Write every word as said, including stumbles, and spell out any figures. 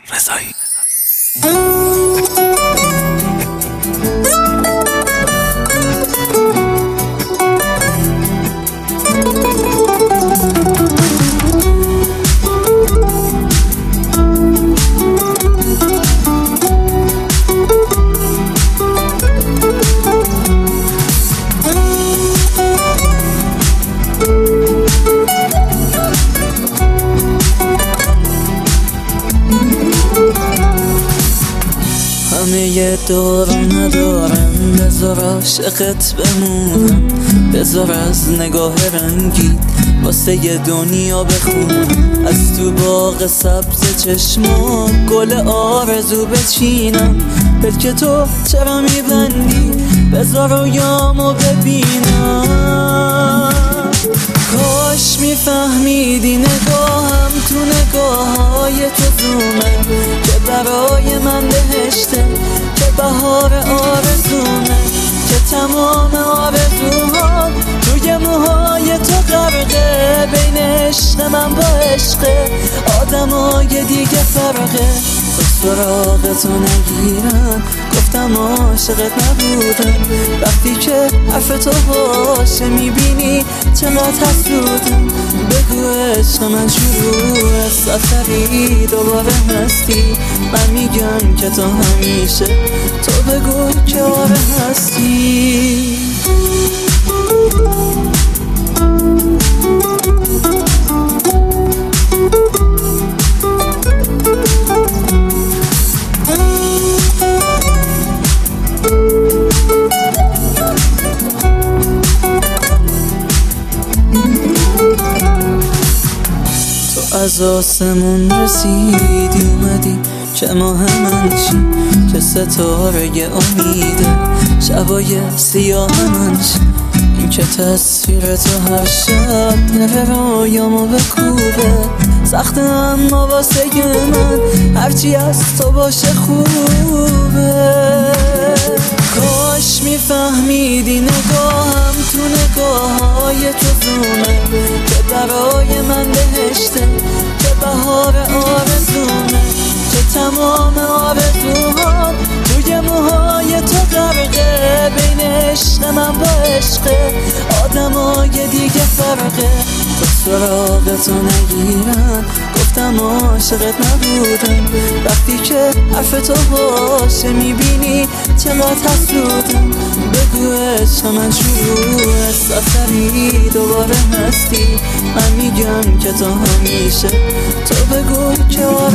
رضایی. همه دوران ندارم، بذار عاشقت بمونم، بذار از نگاه رنگی واسه ی دنیا بخونم، از تو باغ سبز چشما گل آرزو بچینم، پلک تو چرا میبندی بذار رویامو ببینم. کاش میفهمیدی نگاهم تو نگاههای تو زومه، که برای من بهشته، که بهار آرزومه، که تمام آرزوها توی موهای تو غرقه، بین عشق من با عشق آدمای دیگه فرقه. تو سراغتو نگیرم، گفتم عاشقت نبودم، وقتی که حرف تو باشه میبینی چقدر حسودم. بگو عشق من شروع سفری دوباره هستی، من میگم که تو همیشه، تو بگو که آره هستی. از آسمون رسیدی اومدی که ماه من شی، که ستاره امیده شبای سیاه من شی، این که تصویر تو هر شب نره رویامو بکوبه، سخته اما واسه من هرچی از تو باشه خوبه. کاش میفهمیدی نگاهم تو نگاههای تو زومه، که برای من بهشته، که بهار آرزومه، که تمام آرزوها توی موهای تو غرقه، بین عشق من با عشق آدمای دیگه فرقه. تو سراغتو نگیرم، گفتم عاشقت نبودم، وقتی که حرف تو باشه میبینی چقدر حسودم. بگو عشق من شروع سفری دوباره هستی، من میگم که تو همیشه، تو بگو که